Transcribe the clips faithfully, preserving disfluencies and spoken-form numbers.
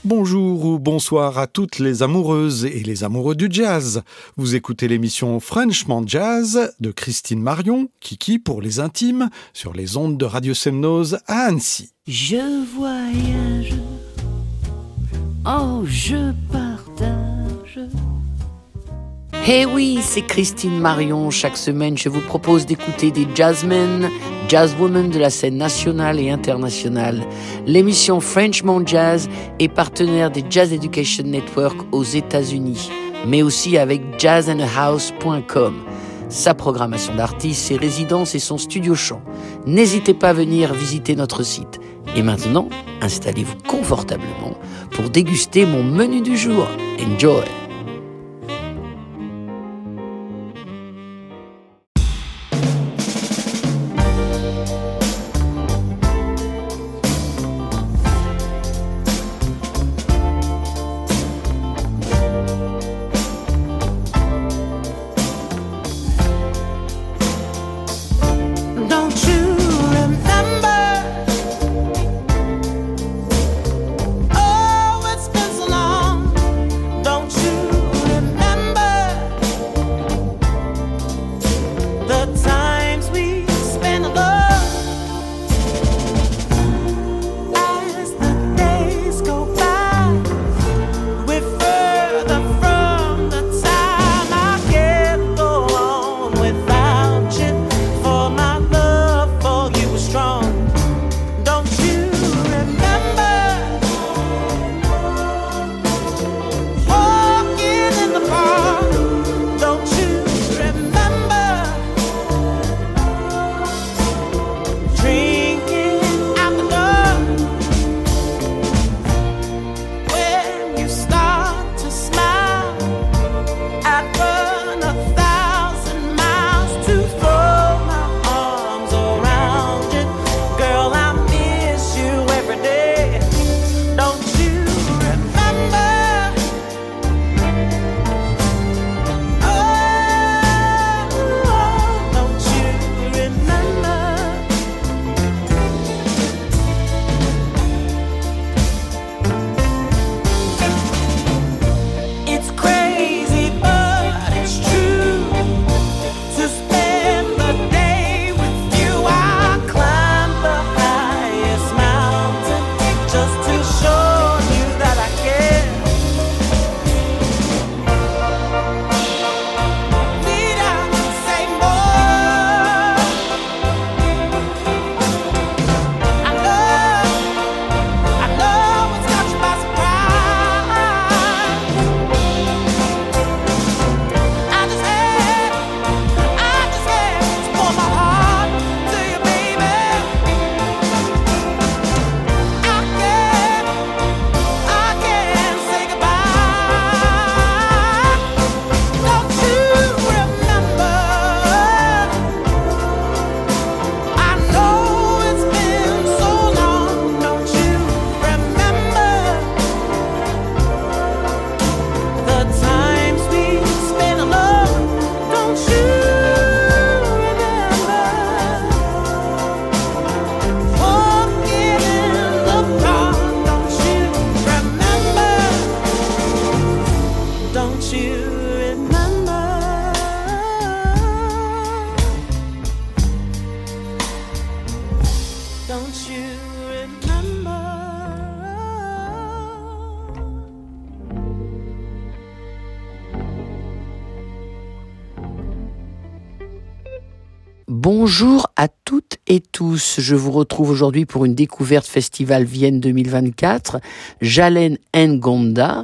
Bonjour ou bonsoir à toutes les amoureuses et les amoureux du jazz. Vous écoutez l'émission Frenchman Jazz de Christine Marion, Kiki pour les intimes, sur les ondes de Radio Semnose à Annecy. Je voyage, oh je partage. Eh oui, c'est Christine Marion. Chaque semaine, je vous propose d'écouter des jazzmen, jazzwomen de la scène nationale et internationale. L'émission Frenchman Jazz est partenaire des Jazz Education Network aux États-Unis, mais aussi avec jazz and a house point com. Sa programmation d'artistes, ses résidences et son studio chant. N'hésitez pas à venir visiter notre site. Et maintenant, installez-vous confortablement pour déguster mon menu du jour. Enjoy! Bonjour à toutes et tous, je vous retrouve aujourd'hui pour une découverte Festival Vienne deux mille vingt-quatre. Jalen Ngonda,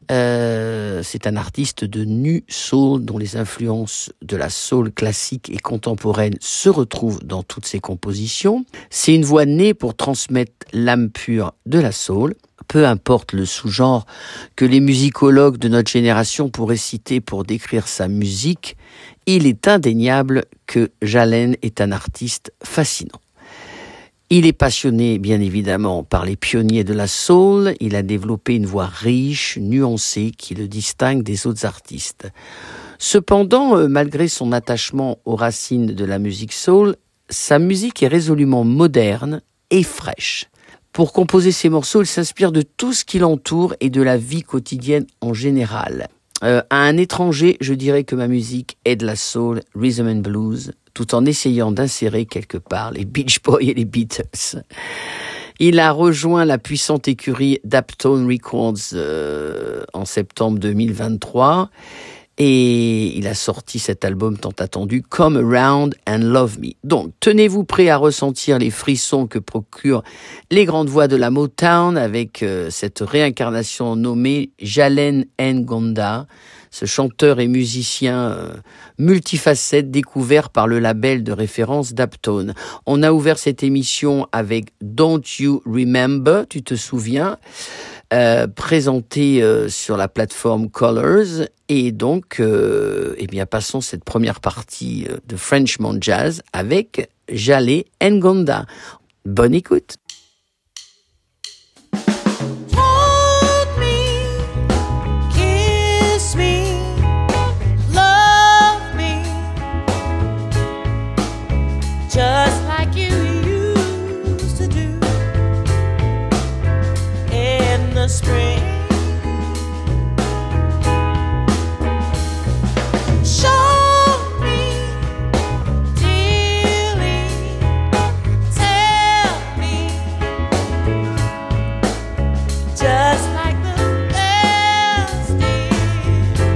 euh, c'est un artiste de nu soul dont les influences de la soul classique et contemporaine se retrouvent dans toutes ses compositions. C'est une voix née pour transmettre l'âme pure de la soul. Peu importe le sous-genre que les musicologues de notre génération pourraient citer pour décrire sa musique, il est indéniable que Jalen est un artiste fascinant. Il est passionné, bien évidemment, par les pionniers de la soul. Il a développé une voix riche, nuancée, qui le distingue des autres artistes. Cependant, malgré son attachement aux racines de la musique soul, sa musique est résolument moderne et fraîche. Pour composer ces morceaux, il s'inspire de tout ce qui l'entoure et de la vie quotidienne en général. Euh, à un étranger, je dirais que ma musique est de la soul, rhythm and blues, tout en essayant d'insérer quelque part les Beach Boys et les Beatles. Il a rejoint la puissante écurie Daptone Records euh, en septembre deux mille vingt-trois et il a sorti cet album tant attendu, Come Around and Love Me. Donc, tenez-vous prêts à ressentir les frissons que procurent les grandes voix de la Motown avec euh, cette réincarnation nommée Jalen Ngonda, ce chanteur et musicien euh, multifacette découvert par le label de référence Daptone. On a ouvert cette émission avec Don't You Remember, tu te souviens, euh, présenté euh, sur la plateforme Colors. Et donc, euh, eh bien, passons cette première partie de Frenchman Jazz avec Jalen Ngonda. Bonne écoute. Just like you used to do in the spring. Show me, dearly, tell me, just like the bells did,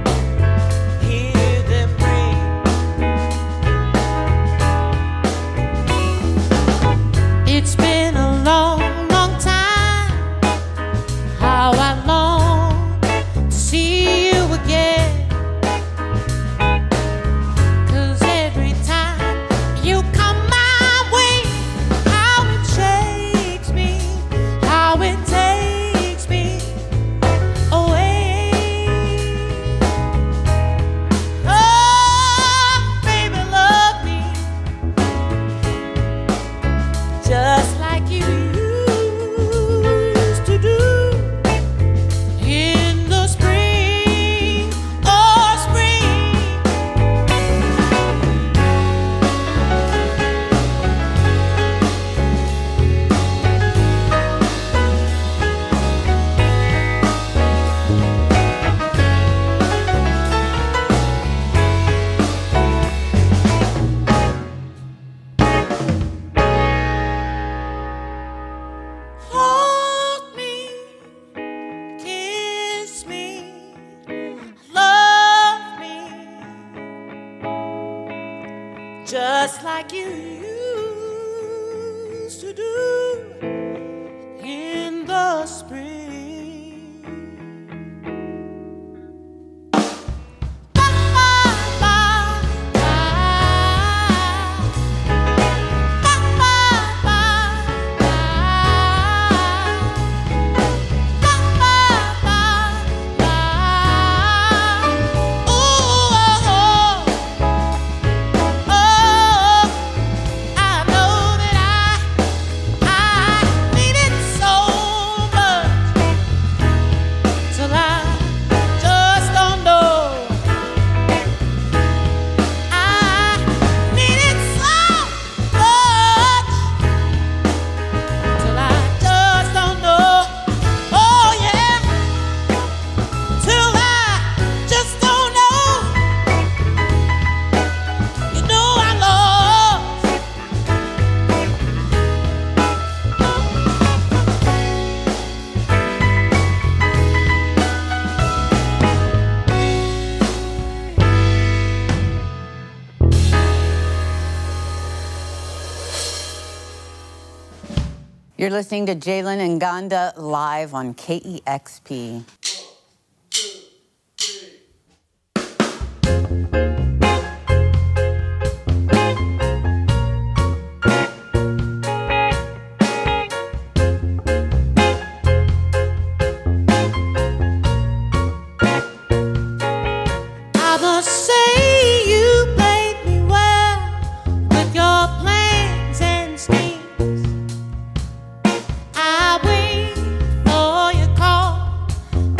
hear them ring. It's been a long, long time. How I long to see you again. 'Cause every time you come my way, how it shakes me, how it takes me away. Oh, baby, love me just like you used to do in the spring, oh spring. Hold me, kiss me, love me, just like you used to do in the spring. Ba, ba, ba, ba. Ba, ba, ba, ba. Ba, ba, ba, ba. Ooh, oh, oh. Oh, I know that I, I need it so much till I just don't know. I need it so much till I just don't know. Oh yeah, till I just don't know. You know I lost. You're listening to Jalen Ngonda live on K E X P. I must say you played me well with your plans and schemes. I wait for your call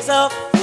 is a